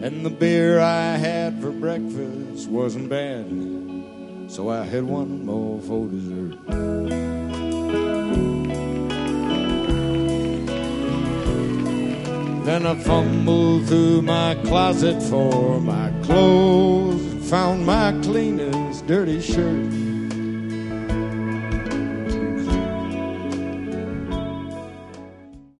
and the beer I had for breakfast wasn't bad, so I had one more for dessert. Then I fumbled through my closet for my clothes and found my cleanest dirty shirt.